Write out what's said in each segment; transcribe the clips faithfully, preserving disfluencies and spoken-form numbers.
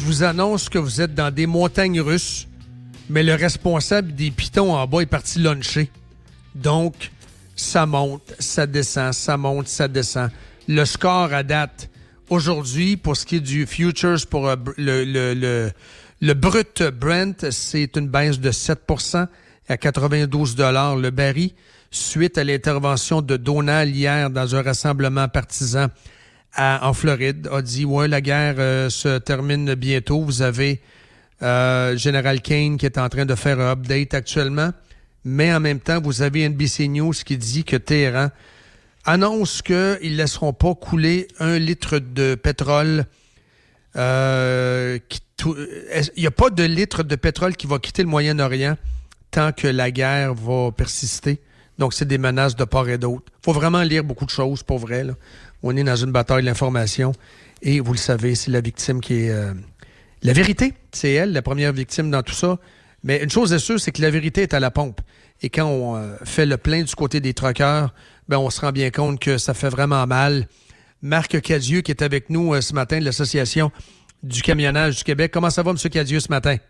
vous annonce que vous êtes dans des montagnes russes, mais le responsable des pitons en bas est parti luncher. Donc, ça monte, ça descend, ça monte, ça descend. Le score à date, aujourd'hui, pour ce qui est du futures pour euh, le, le, le, le brut Brent, c'est une baisse de sept pour cent à quatre-vingt-douze dollars le baril, suite à l'intervention de Donald hier dans un rassemblement partisan à, en Floride, a dit « Ouais, la guerre euh, se termine bientôt. » Vous avez euh, Général Kane qui est en train de faire un update actuellement, mais en même temps, vous avez N B C News qui dit que Téhéran annonce qu'ils ne laisseront pas couler un litre de pétrole. Euh, qui, tout, il n'y a pas de litre de pétrole qui va quitter le Moyen-Orient tant que la guerre va persister. Donc, c'est des menaces de part et d'autre. Il faut vraiment lire beaucoup de choses, pour vrai, là. On est dans une bataille de l'information. Et vous le savez, c'est la victime qui est... Euh, la vérité, c'est elle, la première victime dans tout ça. Mais une chose est sûre, c'est que la vérité est à la pompe. Et quand on euh, fait le plein du côté des truckers, ben, on se rend bien compte que ça fait vraiment mal. Marc Cadieux, qui est avec nous euh, ce matin, de l'Association du camionnage du Québec. Comment ça va, M. Cadieux, ce matin?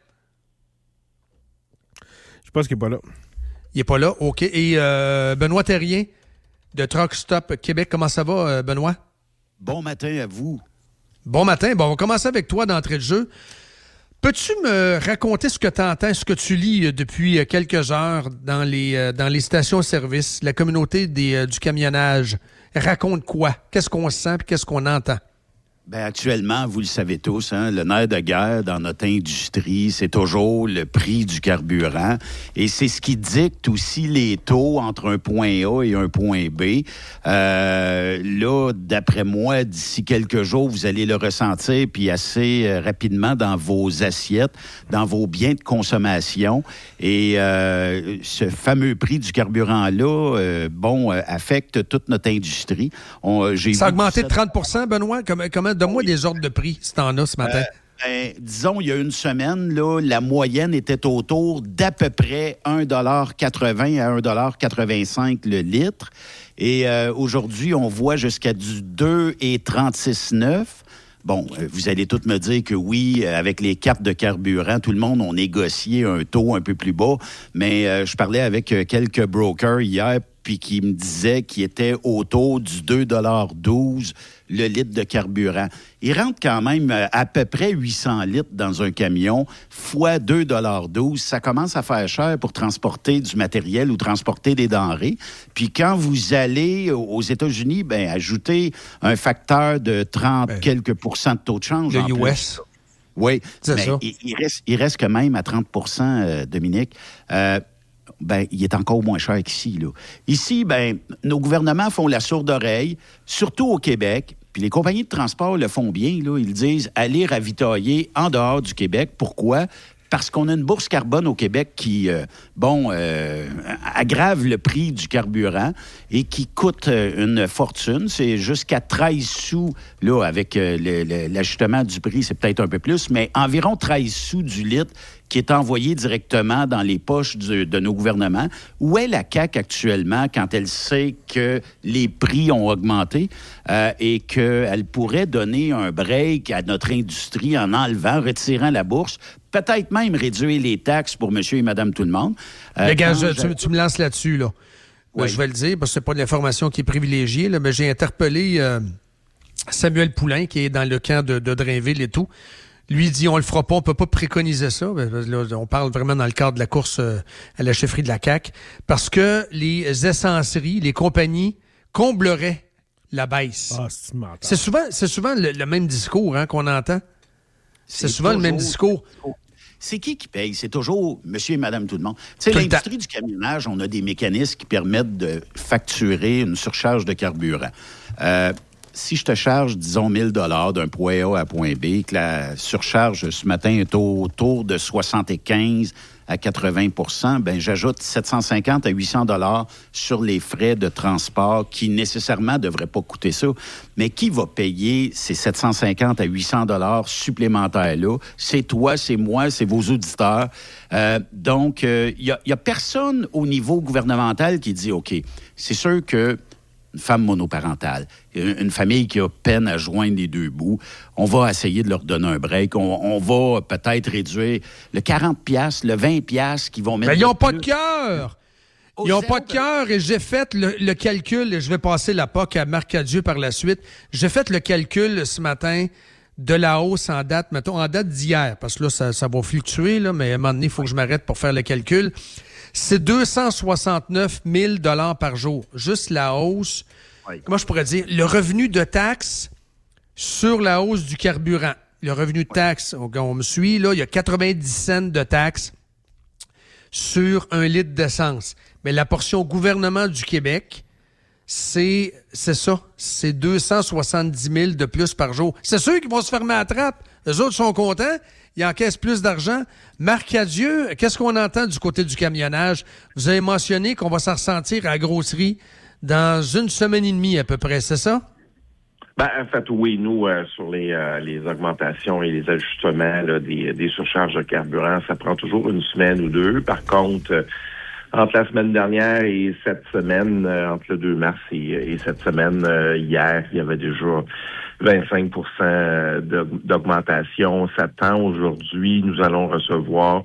Je pense qu'il n'est pas là. Il n'est pas là, OK. Et euh, Benoît Terrien, de Truck Stop Québec. Comment ça va, euh, Benoît? Bon matin à vous. Bon matin. Bon, on va commencer avec toi d'entrée de jeu. Peux-tu me raconter ce que tu entends, ce que tu lis depuis quelques heures dans les, euh, dans les stations-service, la communauté des, euh, du camionnage? Raconte quoi? Qu'est-ce qu'on sent et qu'est-ce qu'on entend? Bien, actuellement, vous le savez tous, hein, le nerf de guerre dans notre industrie, c'est toujours le prix du carburant. Et c'est ce qui dicte aussi les taux entre un point A et un point B. Euh, là, d'après moi, d'ici quelques jours, vous allez le ressentir, puis assez euh, rapidement dans vos assiettes, dans vos biens de consommation. Et euh, ce fameux prix du carburant-là, euh, bon, euh, affecte toute notre industrie. On, j'ai Ça a augmenté cette... de trente pour cent, Benoît? Comment, comment, donne-moi des ordres de prix, si t'en as ce matin. Euh, ben, disons, il y a une semaine, là, la moyenne était autour d'à peu près un dollar quatre-vingts à un dollar quatre-vingt-cinq le litre. Et euh, aujourd'hui, on voit jusqu'à du deux virgule trente-six neuf. Bon, euh, vous allez tous me dire que oui, avec les cartes de carburant, tout le monde a négocié un taux un peu plus bas. Mais euh, je parlais avec euh, quelques brokers hier, puis qui me disaient qu'il était autour du deux virgule douze le litre de carburant. Il rentre quand même à peu près huit cents litres dans un camion, fois deux virgule douze. Ça commence à faire cher pour transporter du matériel ou transporter des denrées. Puis quand vous allez aux États-Unis, ben ajoutez un facteur de trente ben, quelques pourcents de taux de change. Le en U S. Plus. Oui, c'est mais ça. Il, il, reste, il reste quand même à trente pour cent, euh, Dominique. Euh, ben, il est encore moins cher qu'ici, là. Ici, ben, nos gouvernements font la sourde oreille, surtout au Québec. Puis les compagnies de transport le font bien, là. Ils disent aller ravitailler en dehors du Québec. Pourquoi? Parce qu'on a une bourse carbone au Québec qui, euh, bon, euh, aggrave le prix du carburant et qui coûte euh, une fortune. C'est jusqu'à treize sous, là, avec euh, le, le, l'ajustement du prix, c'est peut-être un peu plus, mais environ treize sous du litre qui est envoyé directement dans les poches du, de nos gouvernements. Où est la C A Q actuellement quand elle sait que les prix ont augmenté euh, et qu'elle pourrait donner un break à notre industrie en enlevant, retirant la bourse, peut-être même réduire les taxes pour monsieur et madame tout le monde. Euh, les gars, je, tu, tu me lances là-dessus, là. Oui. Ben, je vais le dire, parce que c'est pas de l'information qui est privilégiée, là, mais j'ai interpellé euh, Samuel Poulain, qui est dans le camp de, de Drainville et tout. Lui dit, on le fera pas, on peut pas préconiser ça. Là, on parle vraiment dans le cadre de la course euh, à la chefferie de la C A Q, parce que les essenceries, les compagnies combleraient la baisse. Ah, c'est mental. C'est souvent, c'est souvent le, le même discours hein, qu'on entend. C'est, c'est souvent le même discours. C'est qui qui paye? C'est toujours monsieur et madame tout le monde. Tu sais, l'industrie du camionnage, on a des mécanismes qui permettent de facturer une surcharge de carburant. Euh, si je te charge, disons, mille dollars d'un point A à point B, que la surcharge ce matin est autour de soixante-quinze à quatre-vingts pour cent, ben j'ajoute sept cent cinquante à huit cents dollars sur les frais de transport qui nécessairement ne devraient pas coûter ça. Mais qui va payer ces sept cent cinquante à huit cents dollars supplémentaires-là? C'est toi, c'est moi, c'est vos auditeurs. Euh, donc, il euh, n'y a, y a personne au niveau gouvernemental qui dit, OK, c'est sûr que une femme monoparentale, une famille qui a peine à joindre les deux bouts, on va essayer de leur donner un break. On, on va peut-être réduire le quarante piastres, le vingt piastres qu'ils vont mettre... Mais ils n'ont pas plus. de cœur! Ils n'ont pas de cœur et j'ai fait le, le calcul, et je vais passer la P O C à Marc Cadieux par la suite. J'ai fait le calcul ce matin de la hausse en date, mettons, en date d'hier, parce que là, ça, ça va fluctuer, là, mais à un moment donné, il faut que je m'arrête pour faire le calcul. C'est deux cent soixante-neuf mille dollars par jour. Juste la hausse. Oui. Comment je pourrais dire? Le revenu de taxe sur la hausse du carburant. Le revenu de taxe, on, on me suit, là, il y a quatre-vingt-dix cents de taxes sur un litre d'essence. Mais la portion gouvernement du Québec, c'est c'est ça. C'est deux cent soixante-dix mille de plus par jour. C'est sûr qu'ils vont se fermer à la trappe. Eux autres sont contents. Ils encaissent plus d'argent. Marc Cadieux, qu'est-ce qu'on entend du côté du camionnage? Vous avez mentionné qu'on va s'en ressentir à la grosserie dans une semaine et demie à peu près, c'est ça? Ben, en fait, oui, nous, euh, sur les, euh, les augmentations et les ajustements là, des, des surcharges de carburant, ça prend toujours une semaine ou deux. Par contre, euh, entre la semaine dernière et cette semaine, euh, entre le deux mars et, et cette semaine, euh, hier, il y avait déjà vingt-cinq pour cent d'augmentation. Ça tend aujourd'hui, nous allons recevoir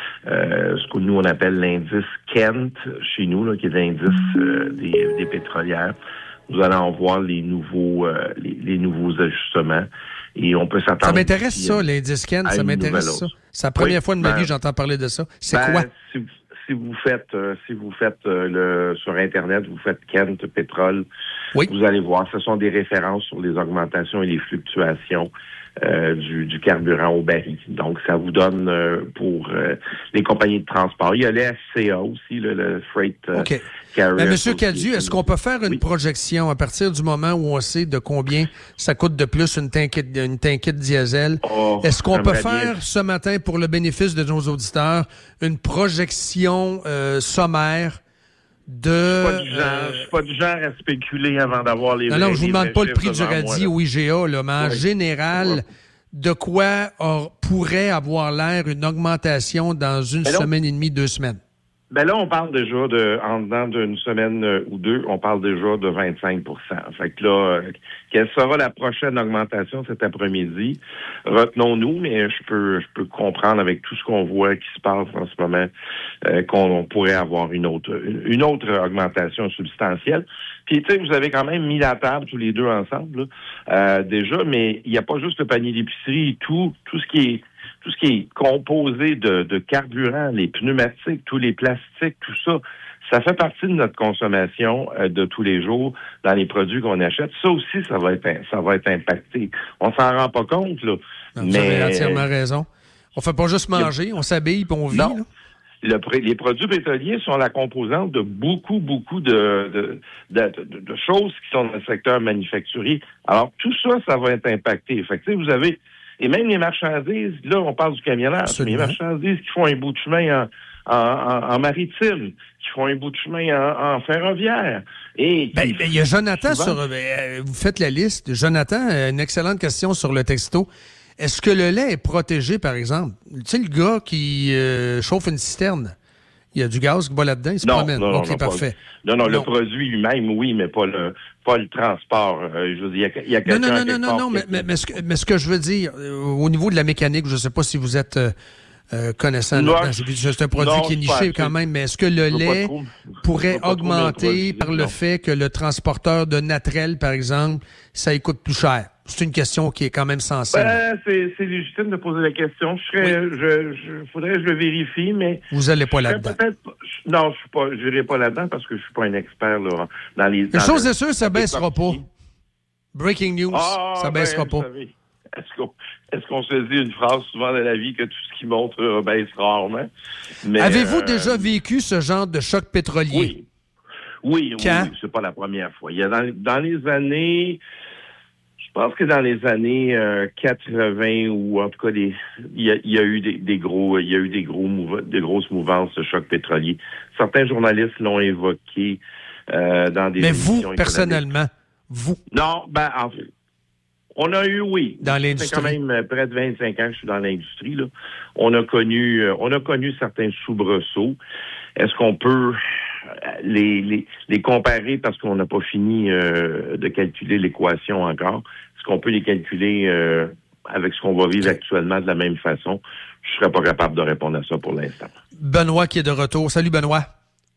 euh, ce que nous, on appelle l'indice Kent chez nous, là, qui est l'indice euh, des, des pétrolières. Nous allons voir les nouveaux euh, les, les nouveaux ajustements et on peut s'attendre... Ça m'intéresse ça, l'indice Kent, ça m'intéresse ça. C'est la première oui, fois de ma ben, vie que j'entends parler de ça. C'est ben, quoi? Si vous, si vous faites euh, si vous faites euh, le sur Internet, vous faites Kent pétrole, oui. Vous allez voir, ce sont des références sur les augmentations et les fluctuations euh, du, du carburant au baril. Donc, ça vous donne euh, pour euh, les compagnies de transport. Il y a le F C A aussi, le, le Freight euh, okay. Carrier. Mais Monsieur Cadieux, est-ce qu'on peut faire une oui. projection à partir du moment où on sait de combien ça coûte de plus une tanquette, une tanquette diesel? Oh, est-ce qu'on peut faire bien. ce matin, pour le bénéfice de nos auditeurs, une projection euh, sommaire de... Je suis, euh... je suis pas du genre à spéculer avant d'avoir les... Non, non, je vous demande pas le prix du radis ou I G A, là, mais en oui. général, oui. de quoi or, pourrait avoir l'air une augmentation dans une mais semaine non. et demie, deux semaines? Ben là, on parle déjà de, en dedans d'une semaine ou deux, on parle déjà de vingt-cinq pour cent. Fait que là, euh, quelle sera la prochaine augmentation cet après-midi? Retenons-nous, mais je peux, je peux comprendre avec tout ce qu'on voit qui se passe en ce moment, euh, qu'on pourrait avoir une autre, une autre augmentation substantielle. Puis, tu sais, vous avez quand même mis la table tous les deux ensemble, là, euh, déjà, mais il n'y a pas juste le panier d'épicerie, tout, tout ce qui est tout ce qui est composé de, de carburant, les pneumatiques, tous les plastiques, tout ça, ça fait partie de notre consommation euh, de tous les jours dans les produits qu'on achète. Ça aussi, ça va être ça va être impacté. On s'en rend pas compte, là. Non, mais... Vous avez entièrement raison. On fait pas juste manger, on s'habille puis on vit, non. là. Le, les produits pétroliers sont la composante de beaucoup, beaucoup de, de, de, de, de choses qui sont dans le secteur manufacturier. Alors, tout ça, ça va être impacté. Fait que, vous avez... Et même les marchandises, là, on parle du camionnage, mais les marchandises qui font un bout de chemin en, en, en, en maritime, qui font un bout de chemin en, en ferroviaire. Et ben, ben, il y a Jonathan souvent... sur... Euh, vous faites la liste. Jonathan, une excellente question sur le texto. Est-ce que le lait est protégé, par exemple? Tu sais, le gars qui euh, chauffe une cisterne, il y a du gaz qui va là-dedans, il se non, promène. Non, non, OK, non, parfait. Pas, non, non, non, le produit lui-même, oui, mais pas le pas le transport. Euh, je veux dire, il y a, il y a Non, non, non, non, non, non, mais, mais, mais, ce que, mais ce que je veux dire, euh, au niveau de la mécanique, je ne sais pas si vous êtes euh, euh, connaissant là-dedans. C'est un produit non, qui est niché quand même, mais est-ce que le lait pourrait augmenter par le non. fait que le transporteur de Natrel, par exemple, ça y coûte plus cher? C'est une question qui est quand même sensible. Ben, c'est, c'est légitime de poser la question. Je serais, oui. je, je, faudrait que je le vérifie, mais... Vous n'allez pas là-dedans. Non, je suis pas, je n'irai pas là-dedans parce que je suis pas un expert, là, dans les... Une chose est sûre, ça baissera pas. Breaking news, ah, ça baissera ben, pas. Est-ce qu'on, est-ce qu'on se dit une phrase souvent dans la vie que tout ce qui monte euh, baisse rarement? Mais, Avez-vous euh, déjà vécu ce genre de choc pétrolier? Oui. Oui, oui, oui, c'est pas la première fois. Il y a dans, dans les années... Je pense que dans les années euh, quatre-vingts ou en tout cas des, il y a, il y a eu des, des gros, il y a eu des gros mouv- des grosses mouvances de choc pétrolier. Certains journalistes l'ont évoqué euh, dans des. Mais vous personnellement, vous. Non, ben en fait, on a eu oui. Dans l'industrie. C'est quand même près de vingt-cinq ans que je suis dans l'industrie là. On a connu, euh, on a connu certains soubresauts. Est-ce qu'on peut les, les, les comparer parce qu'on n'a pas fini euh, de calculer l'équation encore. Est-ce qu'on peut les calculer euh, avec ce qu'on va vivre actuellement de la même façon? Je ne serais pas capable de répondre à ça pour l'instant. Benoît qui est de retour. Salut, Benoît.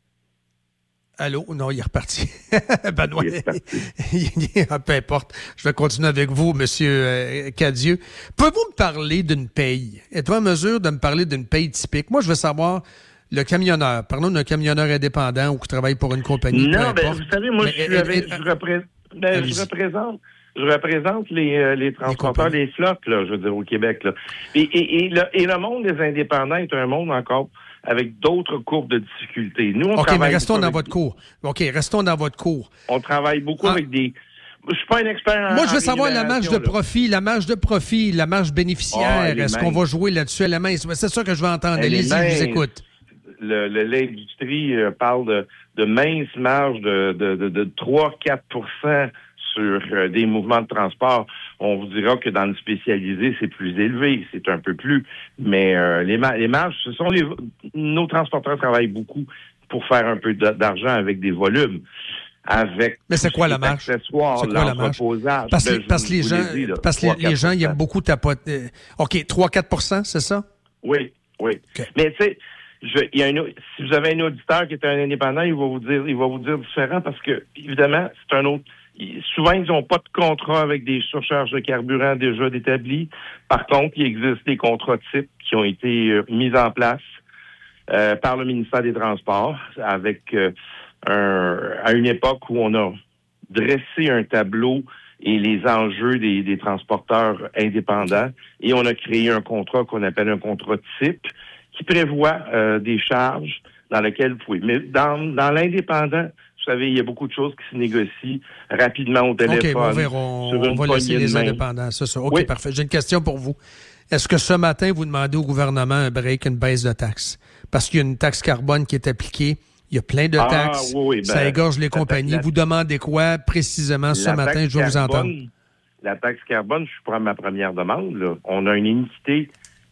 Allô? Non, il est reparti. Benoît, il est reparti. Peu importe. Je vais continuer avec vous, M. Euh, Cadieux. Pouvez-vous me parler d'une paye? Êtes-vous en mesure de me parler d'une paye typique? Moi, je veux savoir le camionneur. Parlons d'un camionneur indépendant ou qui travaille pour une compagnie. Non, ben, vous savez, moi, mais, je, suis euh, avec, euh, je, repré... ben, je représente... Je représente les, euh, les transporteurs, les, les flottes, là, je veux dire, au Québec. Là. Et, et, et, le, et le monde des indépendants est un monde encore avec d'autres courbes de difficultés. Nous, on OK, travaille mais restons dans votre des... cours. OK, restons dans votre cours. On travaille beaucoup ah. avec des... Je suis pas un expert en Moi, je veux savoir la marge de là. profit, la marge de profit, la marge bénéficiaire. Oh, Est-ce qu'on va jouer là-dessus à la main? C'est ça que je veux entendre. Allez-y, je vous écoute. Le, le, l'industrie euh, parle de, de minces marges de, de, de, de trois à quatre pour cent sur euh, des mouvements de transport. On vous dira que dans le spécialisé, c'est plus élevé, c'est un peu plus. Mais euh, les, ma- les marges, ce sont les... Nos transporteurs travaillent beaucoup pour faire un peu d'argent avec des volumes. Avec Mais c'est quoi la marge? C'est quoi la marge? Parce, ben, parce que les gens, dit, là, parce que les gens, il y a beaucoup tapoter. OK, trois à quatre pour cent, c'est ça? Oui, oui. Okay. Mais tu sais, Je, il y a une, si vous avez un auditeur qui est un indépendant, il va vous dire, il va vous dire différent parce que, évidemment, c'est un autre. Souvent, ils n'ont pas de contrat avec des surcharges de carburant déjà établis. Par contre, il existe des contrats types qui ont été euh, mis en place euh, par le ministère des Transports avec euh, un, à une époque où on a dressé un tableau et les enjeux des, des transporteurs indépendants et on a créé un contrat qu'on appelle un contrat type qui prévoit euh, des charges dans lesquelles vous pouvez. Mais dans, dans l'indépendant, vous savez, il y a beaucoup de choses qui se négocient rapidement au téléphone. OK, on, on, on va laisser les indépendants, c'est ça. OK, oui. Parfait. J'ai une question pour vous. Est-ce que ce matin, vous demandez au gouvernement un break, une baisse de taxes? Parce qu'il y a une taxe carbone qui est appliquée. Il y a plein de taxes. Ah, oui, oui, ben, ça égorge les compagnies. La, vous demandez quoi précisément ce matin? Je vais vous entendre. La taxe carbone, je prends ma première demande. Là. On a une iniquité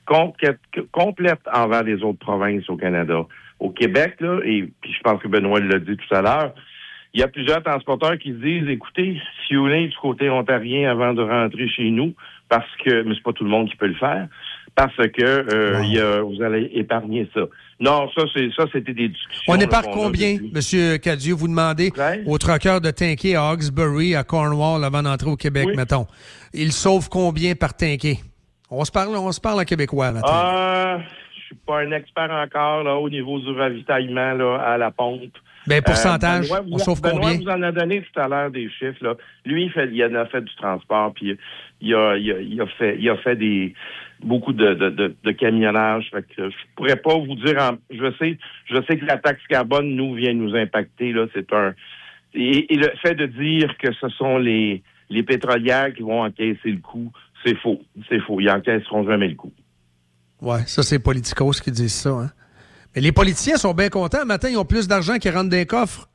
complète envers les autres provinces au Canada. Au Québec, là, et puis je pense que Benoît l'a dit tout à l'heure, il y a plusieurs transporteurs qui se disent, écoutez, fueler du côté ontarien avant de rentrer chez nous, parce que, mais c'est pas tout le monde qui peut le faire, parce que euh, wow. il y a, vous allez épargner ça. Non, ça, c'est ça, c'était des discussions. On épargne combien, M. Cadieux? Vous demandez ouais. aux truckers de tanker à Hawkesbury, à Cornwall, avant d'entrer au Québec, oui. mettons. Ils sauvent combien par tanker? On se parle, on se parle en québécois, maintenant. Euh, je suis pas un expert encore, là, au niveau du ravitaillement, là, à la pompe. Ben, pourcentage, euh, Benoît, on sauve Benoît combien? vous en a donné tout à l'heure des chiffres, là. Lui, il fait, il en a fait du transport, puis il a, il a, il a fait, il a fait des, beaucoup de, de, de, de camionnage. Fait que je pourrais pas vous dire, en, je sais, je sais que la taxe carbone, nous, vient nous impacter, là. C'est un, et, et le fait de dire que ce sont les, les pétrolières qui vont encaisser le coup, c'est faux. C'est faux. Ils encaisseront jamais le coup. Ouais, ça, c'est les politicos qui disent ça, hein. Mais les politiciens sont bien contents. Matin, ils ont plus d'argent qui rentre dans les coffres.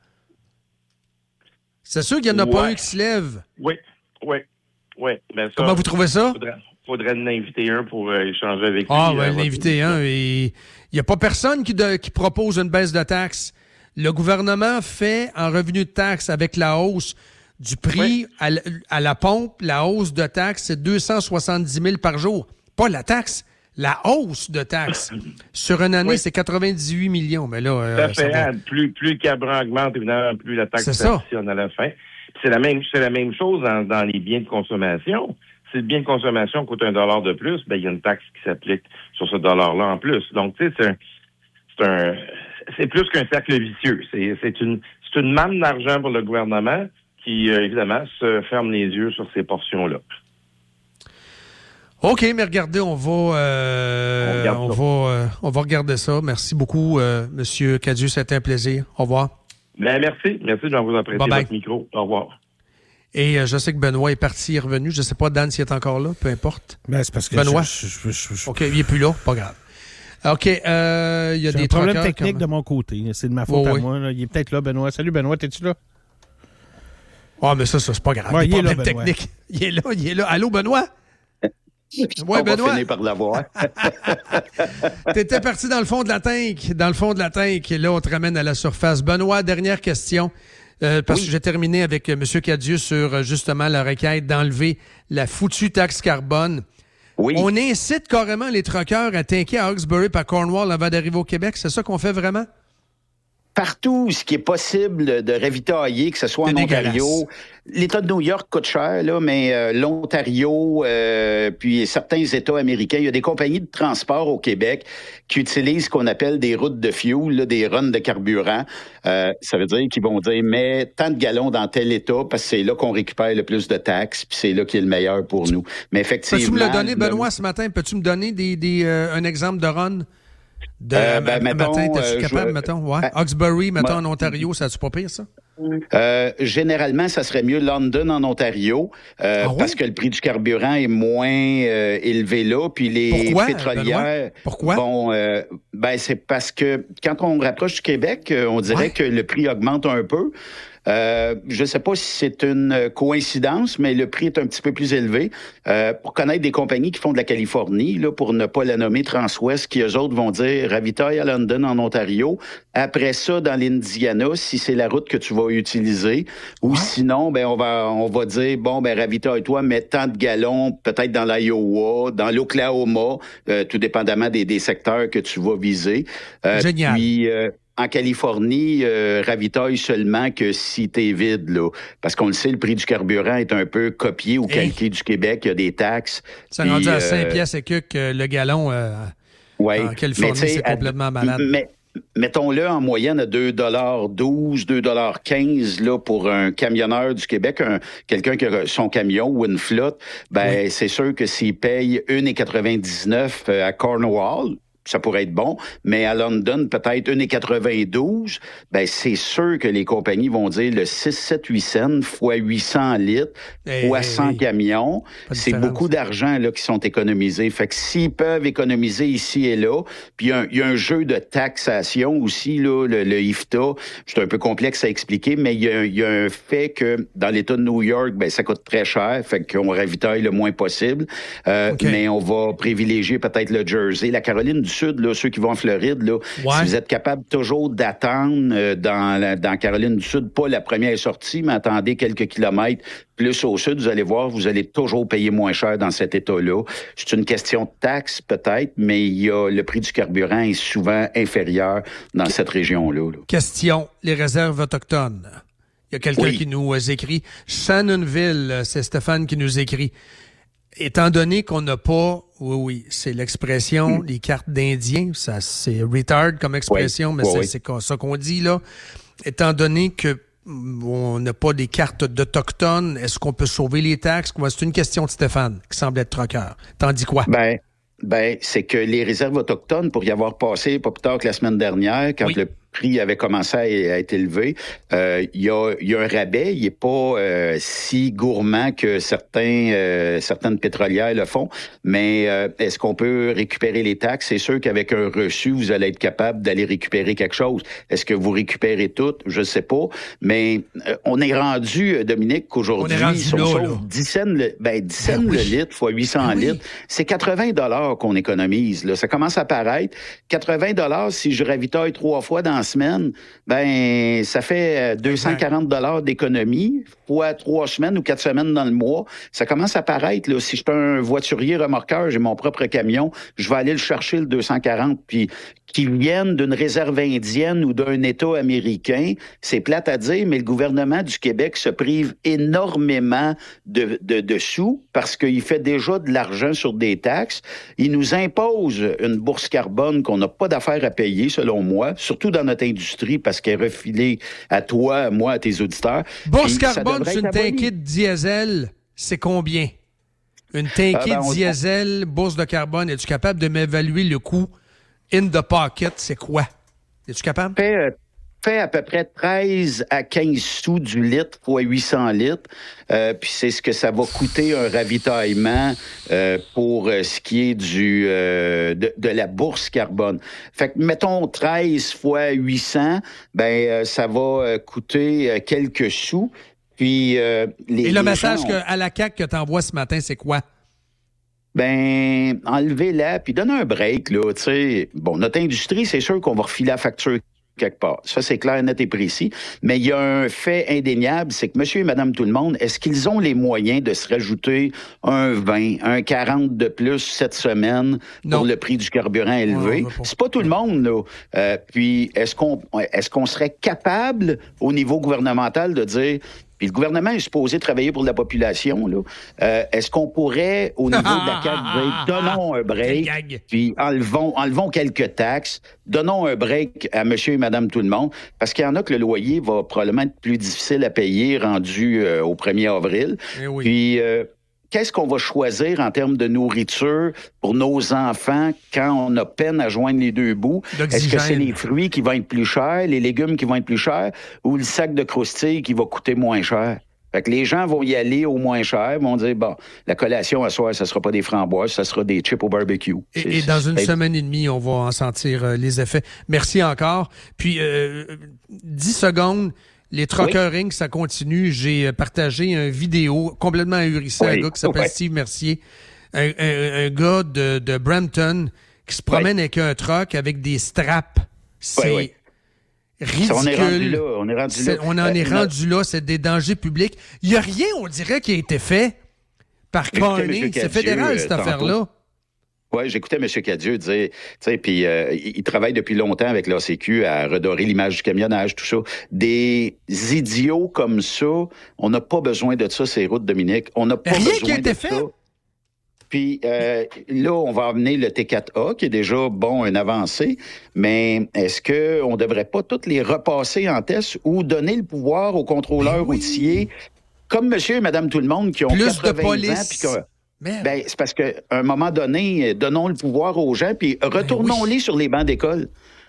C'est sûr qu'il n'y en a ouais. pas un qui se lève. Oui, oui, oui. Ben ça, comment vous trouvez ça? Faudrait, faudrait en inviter un pour euh, échanger avec lui. Ah, ben, l'inviter un. Il n'y a pas personne qui, de, qui propose une baisse de taxes. Le gouvernement fait en revenu de taxes avec la hausse du prix oui. à, la, à la pompe. La hausse de taxes, c'est deux cent soixante-dix mille par jour. Pas la taxe. La hausse de taxes sur une année, oui. c'est quatre-vingt-dix-huit millions. Mais là, euh, ça fait, ça plus, plus le carburant augmente, évidemment, plus la taxe s'additionne à la fin. C'est la même, c'est la même chose dans, dans les biens de consommation. Si le bien de consommation coûte un dollar de plus, ben il y a une taxe qui s'applique sur ce dollar-là en plus. Donc, tu sais, c'est un, c'est un, c'est plus qu'un cercle vicieux. C'est, c'est une, c'est une manne d'argent pour le gouvernement qui, euh, évidemment, se ferme les yeux sur ces portions-là. OK, mais regardez, on va, euh, on, on va, euh, on va regarder ça. Merci beaucoup, euh, M. Cadieux, c'était un plaisir. Au revoir. Ben, merci, merci de vous apprécier votre micro. Au revoir. Et euh, je sais que Benoît est parti, il est revenu. Je ne sais pas, Dan, s'il est encore là, peu importe. Ben, c'est parce que Benoît. Je, je, je, je... OK, il n'est plus là, pas grave. OK, euh, il y a c'est des un problème technique comme... de mon côté. C'est de ma faute oh, à oui. moi. Là. Il est peut-être là, Benoît. Salut, Benoît, t'es-tu là? Ah, oh, mais ça, ça c'est pas grave. Ouais, des il est problèmes là, techniques. Il est là, il est là. Allô, Benoît? Ouais, On Benoît. va finir par l'avoir. T'étais parti dans le fond de la tank, dans le fond de la tank, et là, on te ramène à la surface. Benoît, dernière question, euh, parce Oui. que j'ai terminé avec euh, M. Cadieux sur, euh, justement, la requête d'enlever la foutue taxe carbone. Oui. On incite carrément les truckers à tanker à Hawkesbury par Cornwall avant d'arriver au Québec. C'est ça qu'on fait vraiment? Partout ce qui est possible de ravitailler, que ce soit C'est en Ontario. dégueulasse. L'État de New York coûte cher, là, mais euh, l'Ontario, euh, puis certains États américains, il y a des compagnies de transport au Québec qui utilisent ce qu'on appelle des routes de fuel, là, des runs de carburant. Euh, ça veut dire qu'ils vont dire, mets tant de gallons dans tel État parce que c'est là qu'on récupère le plus de taxes, puis c'est là qui est le meilleur pour nous. Mais effectivement... Peux-tu me le donner, le- Benoît, ce matin? Peux-tu me donner des, des, euh, un exemple de run? De, Euh, ben, ma- mettons, matin, t'es-tu euh, capable, je- mettons? Ouais. Ah, Hawkesbury, mettons, moi- en Ontario, ça a-tu pas pire, ça? Euh, généralement, ça serait mieux London en Ontario euh, Ah oui? parce que le prix du carburant est moins euh, élevé là. Puis les Pourquoi, pétrolières, Benoît? Pourquoi? bon, euh, ben c'est parce que quand on rapproche du Québec, euh, on dirait Ouais. que le prix augmente un peu. Euh, je ne sais pas si c'est une coïncidence, mais le prix est un petit peu plus élevé. Euh, pour connaître des compagnies qui font de la Californie, là, pour ne pas la nommer Transwest, qui eux autres vont dire ravitaille à London en Ontario. Après ça, dans l'Indiana, si c'est la route que tu vas utiliser, ou Ouais. sinon, ben on va on va dire bon ben ravitaille-toi, mets tant de gallons, peut-être dans l'Iowa, dans l'Oklahoma, euh, tout dépendamment des, des secteurs que tu vas viser. Euh, Génial. Puis euh, en Californie, euh, ravitaille seulement que si t'es vide, là. Parce qu'on le sait, le prix du carburant est un peu copié ou calqué du Québec. Il y a des taxes. Ça Puis, rendu à euh, cinq piastres et quelques euh, le gallon euh, ouais. en Californie, Mais, tu sais, c'est complètement à- malade. Mais, mettons-le en moyenne à deux dollars douze, deux dollars quinze là, pour un camionneur du Québec, un, quelqu'un qui a son camion ou une flotte, ben Oui. c'est sûr que s'il paye un dollar quatre-vingt-dix-neuf à Cornwall, ça pourrait être bon, mais à London, peut-être un dollar quatre-vingt-douze, ben c'est sûr que les compagnies vont dire le six, sept, huit cents fois huit cents litres, Eh, fois eh, cent eh. camions, Pas de c'est différence. beaucoup d'argent là qui sont économisés. Fait que s'ils peuvent économiser ici et là, puis il y a un- il y, a un jeu de taxation aussi, là, le, le I F T A, c'est un peu complexe à expliquer, mais il y a, il y a un fait que dans l'État de New York, ben ça coûte très cher, fait qu'on ravitaille le moins possible, euh, OK. mais on va privilégier peut-être le Jersey, la Caroline du Sud, là, ceux qui vont en Floride, là, Ouais. si vous êtes capable toujours d'attendre euh, dans, la, dans Caroline du Sud, pas la première sortie, mais attendez quelques kilomètres plus au sud, vous allez voir, vous allez toujours payer moins cher dans cet État-là. C'est une question de taxe peut-être, mais il y a le prix du carburant est souvent inférieur dans cette région-là. là. Question, les réserves autochtones. Il y a quelqu'un Oui. qui nous euh, écrit. Shannonville, euh, c'est Stéphane qui nous écrit. Étant donné qu'on n'a pas, oui, oui, c'est l'expression, Hmm. les cartes d'Indiens, ça c'est retard comme expression, Oui, mais oui, c'est, oui. c'est co- ça qu'on dit là. Étant donné que mm, on n'a pas des cartes d'Autochtones, est-ce qu'on peut sauver les taxes? Moi, c'est une question de Stéphane, qui semble être troqueur. T'en dis quoi? Ben, ben, c'est que les réserves autochtones, pour y avoir passé pas plus tard que la semaine dernière, quand Oui. le prix avait commencé à, à être élevé, euh, il y, a, il y a un rabais, il n'est pas euh, si gourmand que certains, euh, certaines pétrolières le font, mais euh, est-ce qu'on peut récupérer les taxes? C'est sûr qu'avec un reçu, vous allez être capable d'aller récupérer quelque chose. Est-ce que vous récupérez tout? Je ne sais pas, mais euh, on est rendu, euh, Dominique, qu'aujourd'hui, On est rendu si on là, sauve là. dix cents le, ben, dix cents Ben oui. le litre fois huit cents Ben oui. litres, c'est quatre-vingts dollars qu'on économise. Là. Ça commence à paraître. quatre-vingts dollars si je ravitaille trois fois dans la semaine, ben ça fait euh, deux cent quarante dollars d'économie fois trois semaines ou quatre semaines dans le mois. Ça commence à paraître. Là. Si je suis un voiturier remorqueur, j'ai mon propre camion, je vais aller le chercher le deux cent quarante. Puis qu'ils viennent d'une réserve indienne ou d'un État américain, c'est plate à dire, mais le gouvernement du Québec se prive énormément de, de, de sous parce qu'il fait déjà de l'argent sur des taxes. Il nous impose une bourse carbone qu'on n'a pas d'affaire à payer, selon moi, surtout dans notre industrie, parce qu'elle est refilée à toi, à moi, à tes auditeurs. Bourse Puis ça carbone devrait sur une être aboli. tankée de diesel, c'est combien? Une tankée Ah ben, de on- diesel, bourse de carbone, es-tu capable de m'évaluer le coût in the pocket? C'est quoi? Es-tu capable? Fait, euh, fait à peu près treize à quinze sous du litre fois huit cents litres. Euh, puis c'est ce que ça va coûter un ravitaillement euh, pour euh, ce qui est du euh, de, de la bourse carbone. Fait que mettons treize fois huit cents, ben euh, ça va euh, coûter euh, quelques sous. Puis euh, les Et le les message gens que, ont- à la C A Q que tu envoies ce matin, c'est quoi? Ben, enlevez-la, puis donnez un break, là, tu sais. Bon, notre industrie, c'est sûr qu'on va refiler la facture quelque part. Ça, c'est clair, net et précis. Mais il y a un fait indéniable, c'est que monsieur et madame tout le monde, est-ce qu'ils ont les moyens de se rajouter un vingt, un quarante de plus cette semaine non. pour le prix du carburant élevé? Non, pas. C'est pas tout le monde, là. Euh, puis, est-ce qu'on, est-ce qu'on serait capable, au niveau gouvernemental, de dire... Puis le gouvernement est supposé travailler pour la population, là. Euh, est-ce qu'on pourrait, au niveau de la C A Q, dire, donnons un break, puis enlevons, enlevons quelques taxes, donnons un break à monsieur et madame tout le monde, parce qu'il y en a que le loyer va probablement être plus difficile à payer rendu euh, au premier avril. Eh oui. Puis... Euh, qu'est-ce qu'on va choisir en termes de nourriture pour nos enfants quand on a peine à joindre les deux bouts? Est-ce que c'est les fruits qui vont être plus chers, les légumes qui vont être plus chers, ou le sac de croustilles qui va coûter moins cher? Fait que les gens vont y aller au moins cher, vont dire, bon, la collation à soir, ça sera pas des framboises, ça sera des chips au barbecue. Et, et dans une c'est... semaine et demie, on va en sentir euh, les effets. Merci encore. Puis, euh, dix secondes... Les truckering, oui. Ça continue. J'ai partagé une vidéo complètement ahurissant, oui. Un gars qui s'appelle oui. Steve Mercier, un, un, un gars de, de Brampton qui se promène oui. avec un truck avec des straps. C'est oui, oui. ridicule. On est rendu là. On, est rendu là. on en euh, est rendu là. C'est des dangers publics. Il n'y a rien, on dirait, qui a été fait par Carney. C'est fédéral, cette euh, affaire-là. Oui, j'écoutais M. Cadieux dire, tu sais, puis euh, il travaille depuis longtemps avec l'A C Q à redorer l'image du camionnage, tout ça. Des idiots comme ça, on n'a pas besoin de ça, ces routes, Dominique. On n'a pas Rien besoin qui a été de fait. ça. Puis euh, là, on va amener le T quatre A, qui est déjà, bon, une avancée, mais est-ce qu'on ne devrait pas toutes les repasser en test ou donner le pouvoir aux contrôleurs oui. routiers, comme monsieur et madame tout le monde, qui ont plus quatre-vingts de police. ans, puis que... Ben, c'est parce qu'à un moment donné, donnons le pouvoir aux gens, puis retournons-les ben oui. sur les bancs d'école.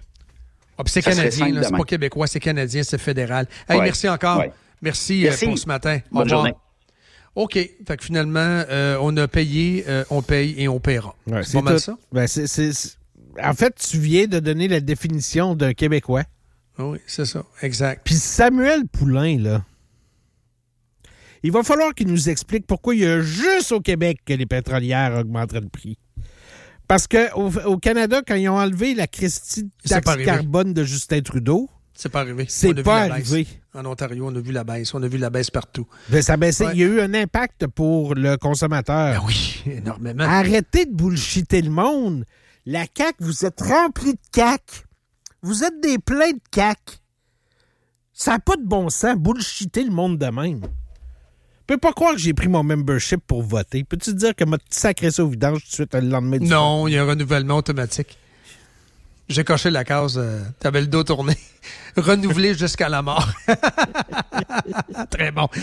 Ah, c'est canadien, là, c'est pas québécois, c'est canadien, c'est fédéral. Hey, ouais. Merci encore. Ouais. Merci, merci pour ce matin. Bonne journée. OK. Fait que finalement, euh, on a payé, euh, on paye et on paiera. Ouais, c'est, c'est pas mal tout. ça? Ben, c'est, c'est, c'est... En fait, tu viens de donner la définition d'un Québécois. Oui, c'est ça. Exact. Puis Samuel Poulain, là, il va falloir qu'il nous explique pourquoi il y a juste au Québec que les pétrolières augmenteraient le prix. Parce qu'au au Canada, quand ils ont enlevé la Christie taxe carbone de Justin Trudeau, c'est pas arrivé. C'est on a pas vu la arrivé. Baisse. En Ontario, on a vu la baisse. On a vu la baisse partout. Ben, ça baissait. Ouais. Il y a eu un impact pour le consommateur. Ben oui, énormément. Arrêtez de bullshiter le monde. La C A Q, vous êtes remplis de C A Q. Vous êtes des pleins de C A Q. Ça n'a pas de bon sens, bullshiter le monde de même. Je peux pas croire que j'ai pris mon membership pour voter. Peux-tu te dire que m'a sacré ça au vidange tout de suite le lendemain du Non, il y a un renouvellement automatique. J'ai coché la case, euh, t'avais le dos tourné. Renouvelé jusqu'à la mort. Très bon.